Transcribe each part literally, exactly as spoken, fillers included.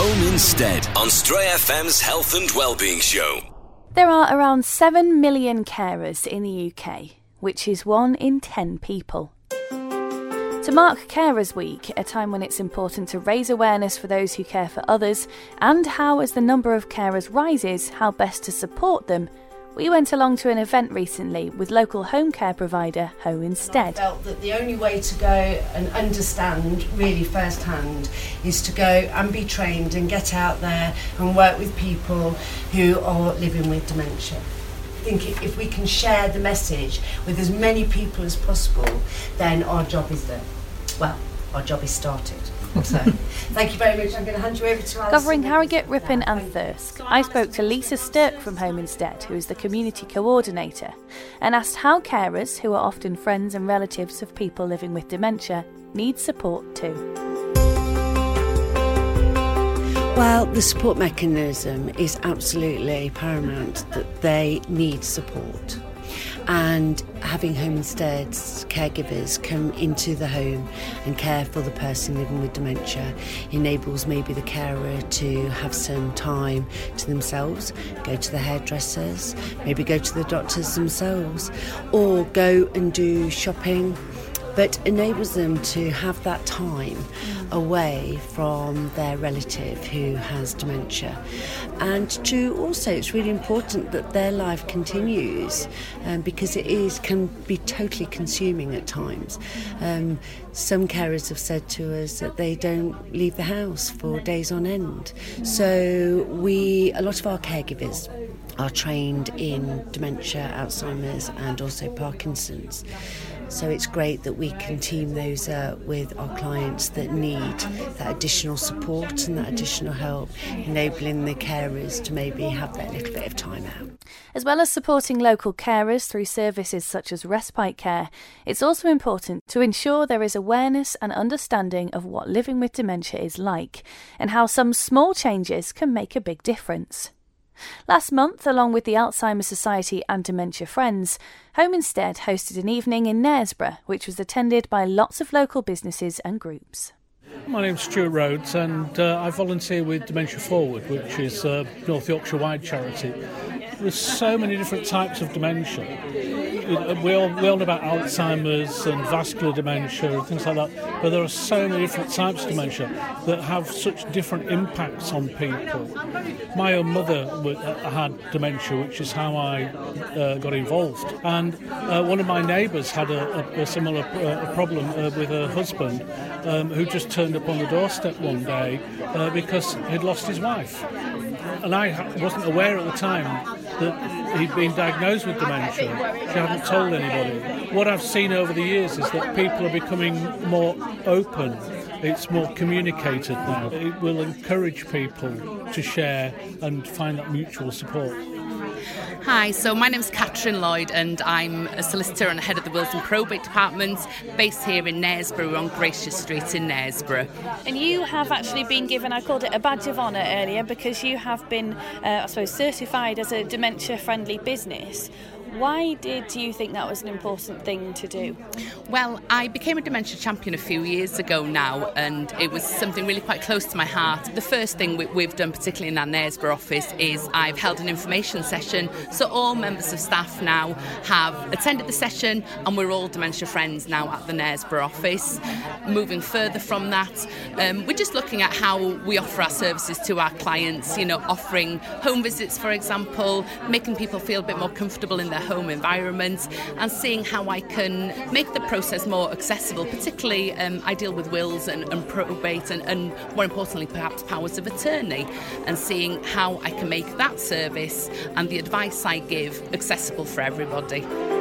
Home Instead on Stray F M's Health and Wellbeing Show. There are around seven million carers in the U K, which is one in ten people. To mark Carers Week, a time when it's important to raise awareness for those who care for others, and how, as the number of carers rises, how best to support them, we went along to an event recently with local home care provider Home Instead. I felt that the only way to go and understand really firsthand is to go and be trained and get out there and work with people who are living with dementia. I think if we can share the message with as many people as possible, then our job is done. Well, our job is started. So, thank you very much. I'm going to hand you over to Alison. Covering Harrogate, Ripon and Thirsk, I spoke to Lisa Stirk from Home Instead, who is the community coordinator, and asked how carers, who are often friends and relatives of people living with dementia, need support too. Well, the support mechanism is absolutely paramount, that they need support. And having Home Instead's caregivers come into the home and care for the person living with dementia enables maybe the carer to have some time to themselves, go to the hairdressers, maybe go to the doctors themselves, or go and do shopping, but enables them to have that time away from their relative who has dementia. And to also, it's really important that their life continues, um, because it is can be totally consuming at times. Um, some carers have said to us that they don't leave the house for days on end. So we, a lot of our caregivers are trained in dementia, Alzheimer's and also Parkinson's. So it's great that we can team those up with our clients that need that additional support and that additional help, enabling the carers to maybe have that little bit of time out. As well as supporting local carers through services such as respite care, it's also important to ensure there is awareness and understanding of what living with dementia is like, and how some small changes can make a big difference. Last month, along with the Alzheimer's Society and Dementia Friends, Home Instead hosted an evening in Knaresborough, which was attended by lots of local businesses and groups. My name's Stuart Rhodes, and uh, I volunteer with Dementia Forward, which is a North Yorkshire-wide charity. There's so many different types of dementia. We all, we all know about Alzheimer's and vascular dementia and things like that, but there are so many different types of dementia that have such different impacts on people. My own mother had dementia, which is how I uh, got involved. And uh, one of my neighbours had a, a, a similar uh, problem uh, with her husband, um, who just turned up on the doorstep one day uh, because he'd lost his wife. And I wasn't aware at the time that he'd been diagnosed with dementia. She hadn't told anybody. What I've seen over the years is that people are becoming more open. It's more communicated now. It will encourage people to share and find that mutual support. Hi, so my name's Catherine Lloyd and I'm a solicitor and head of the Wills and Probate Department based here in Knaresborough on Gracious Street in Knaresborough. And you have actually been given, I called it a badge of honour earlier, because you have been, uh, I suppose, certified as a dementia-friendly business. Why did you think that was an important thing to do? Well, I became a dementia champion a few years ago now, and it was something really quite close to my heart. The first thing we've done, particularly in our Knaresborough office, is I've held an information session, so all members of staff now have attended the session, and we're all dementia friends now at the Knaresborough office. Moving further from that, um, we're just looking at how we offer our services to our clients, you know, offering home visits, for example, making people feel a bit more comfortable in their home environment, and seeing how I can make the process more accessible. Particularly um, I deal with wills and, and probate and, and more importantly perhaps powers of attorney, and seeing how I can make that service and the advice I give accessible for everybody.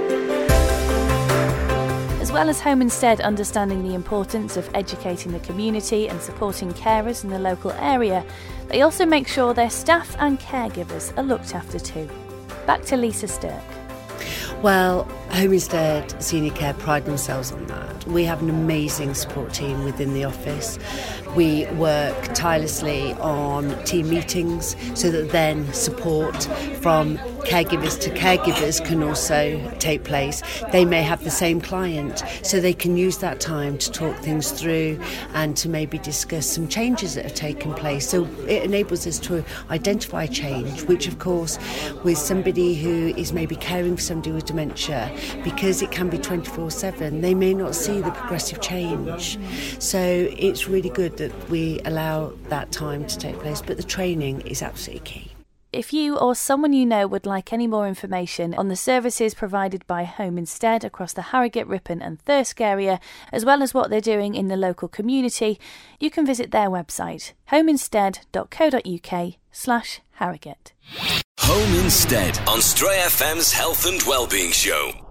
As well as Home Instead understanding the importance of educating the community and supporting carers in the local area, they also make sure their staff and caregivers are looked after too. Back to Lisa Stirk. Well, Home Instead Senior Care pride themselves on that. We have an amazing support team within the office. We work tirelessly on team meetings so that then support from caregivers to caregivers can also take place. They may have the same client, so they can use that time to talk things through and to maybe discuss some changes that have taken place. So it enables us to identify change, which of course with somebody who is maybe caring for somebody with dementia, because it can be twenty-four seven, they may not see the progressive change. So it's really good that we allow that time to take place, but the training is absolutely key. If you or someone you know would like any more information on the services provided by Home Instead across the Harrogate, Ripon and Thirsk area, as well as what they're doing in the local community, you can visit their website, homeinstead.co.uk slash Harrogate. Home Instead on Stray F M's Health and Wellbeing Show.